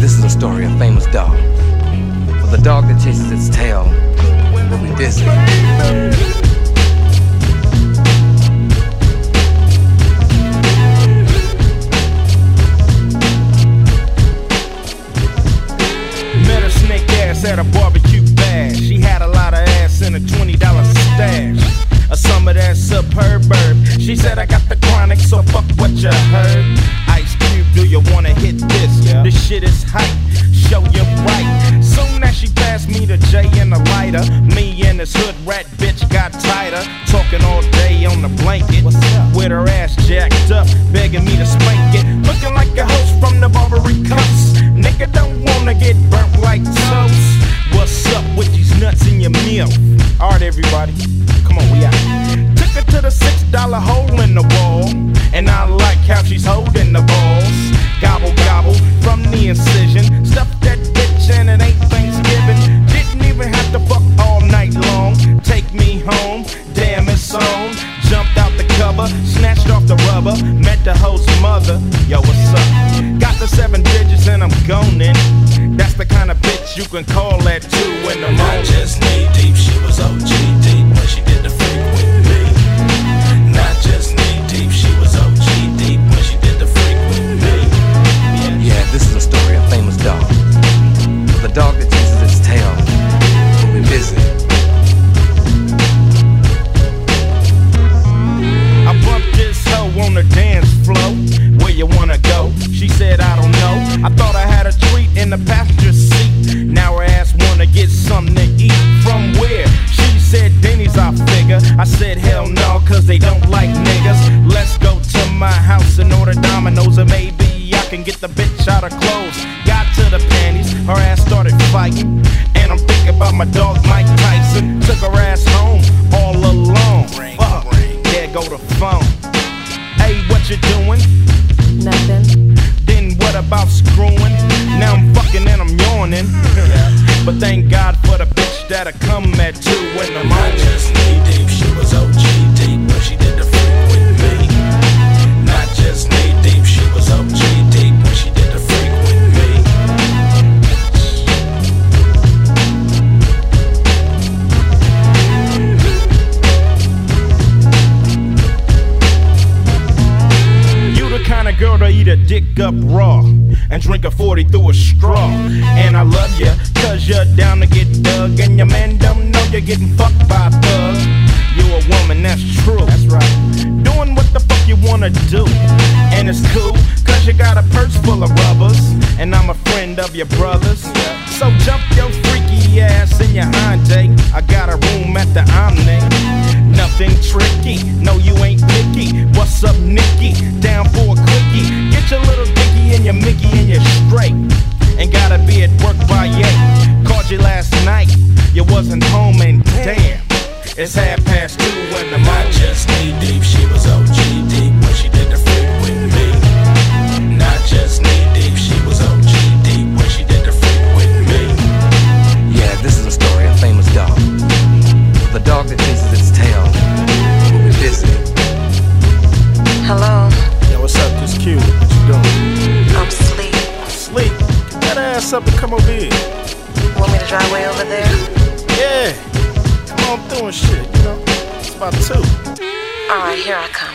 This is a story of a famous dog. For the dog that chases its tail will be dizzy. Met a snake ass at a barbecue bash. She had a lot of ass in a $20 stash. Some of that superb herb. She said I got the chronic, so fuck what you heard. Ice Cube, do you wanna hit this? Yeah. This shit is hype, show you right. Soon as she passed me the J and the lighter, me and this hood rat bitch got tighter. Talking all day on the blanket, with her ass jacked up, begging me to spank it. Looking like a host from the Barbary Coast. Nigga don't wanna get burnt like toast. What's up with these nuts in your meal? Alright everybody, come on, we out. Took her to the $6 hole in the wall, and I like how she's holding the balls. Gobble gobble from the incision, stuff that bitch and it ain't Thanksgiving. Didn't even have to fuck all night long. Take me home, damn it's on. Jumped out the cover, snatched off the rubber, met the host mother. Yo, what's up? Got the 7 digits and I'm gonin'. That's the kind of bitch you can call at 2 in the morning. Not just knee deep, she was OG deep when she did the freak with me. Not just knee deep, she was OG deep when she did the freak with me. Yeah, this is a story of a famous dog. For the dog that chases its tail will be busy. I bumped this hoe on the dance floor. Where you wanna go? She said I don't know. I thought I had a treat in the passenger seat. Now her ass wanna get something to eat. From where? She said Denny's, I figure. I said hell no, cause they don't like niggas. Let's go to my house and order Domino's, and maybe I can get the bitch out of clothes. Got to the panties, her ass started fighting, and I'm thinking about my dog Mike Tyson. Took her ass home all alone. There go the phone. Hey, what you doing? Nothing. Then what about screwing? Now I'm fucking and I'm yawning. But thank God for the bitch that'll come at 2 in the Not morning. just knee deep, she was OG deep when she did the freak with me. Not just knee deep, she was OG deep when she did the freak with me. You the kind of girl to eat a dick up raw and drink a 40 through a straw. And I love ya, cause you're down to get dug, and your man don't know you're getting fucked by a thug. You a woman, that's true. That's right. Doing what the fuck you wanna do. And it's cool, cause you got a purse full of rubbers, and I'm a friend of your brother's. So jump your freaky ass in your Hyundai. I got a room at the Omni. Nothing tricky, no you ain't picky. What's up Nikki, down for a quickie. Get your little dicky and your Mickey and you're straight. Ain't gotta be at work by 8. Called you last night, you wasn't home and damn, it's 2:30 in the Not morning. just knee deep, she was OG deep when she did the freak with me. Not just knee deep, she was OG deep when she did the freak with me. Yeah, this is a story of a famous dog. For the dog that chases its tail will be busy. Hello. Yo, what's up, this Q? What you doing? I'm asleep. Sleep. Get that ass up and come over here. Want me to drive way over there? Yeah. Come on through and shit, you know. It's about 2. Alright, here I come.